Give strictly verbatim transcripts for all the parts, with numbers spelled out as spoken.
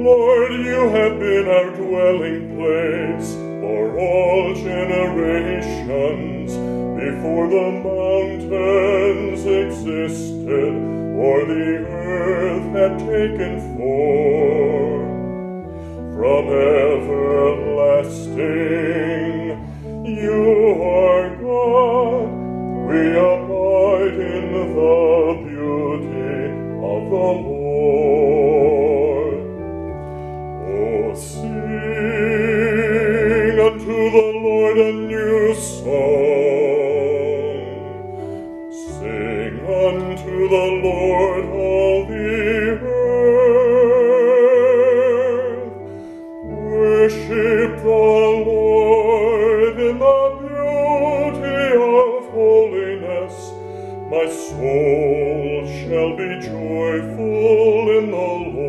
Lord, you have been our dwelling place for all generations, before the mountains existed, or the earth had taken form. From everlasting, you are God. We abide in the beauty of the Lord. Oh, sing unto the Lord a new song. Sing unto the Lord all the earth. Worship the Lord in the beauty of holiness. My soul shall be joyful in the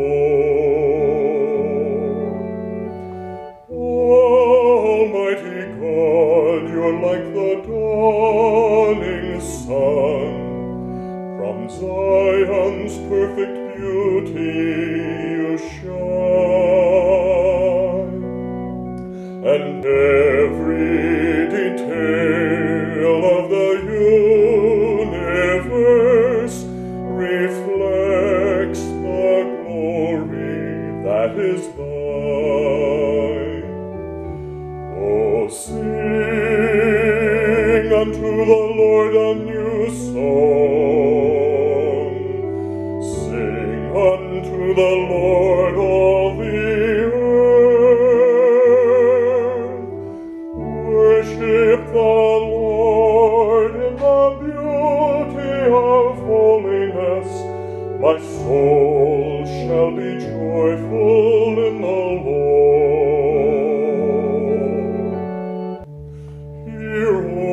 Lord. Almighty God, you're like the dawning sun. From Zion's perfect beauty you shine, and every detail of the universe reflects the glory that is thine. Oh, sing unto the Lord a new song. Sing unto the Lord all the earth. Worship the Lord in the beauty of holiness. My soul shall be joyful in the Lord. Hear, O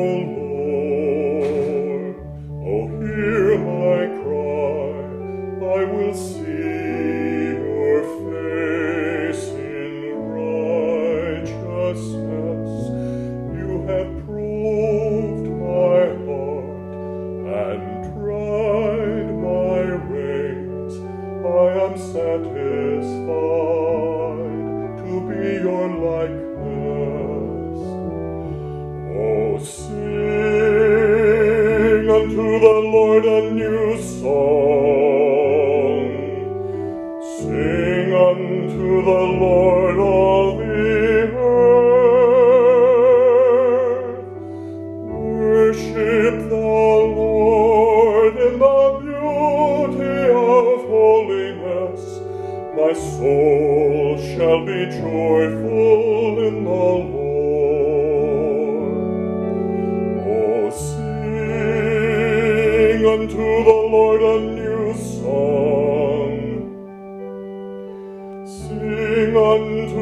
Lord, oh, hear my cry. I will see your face in righteousness. You have proved my heart and tried my reins. I am satisfied to be your likeness. Oh, sing unto the Lord a new song. Sing unto the Lord all the earth. Worship the Lord in the beauty of holiness. My soul shall be joyful in the Lord. Oh, sing unto the Lord a new song. Sing unto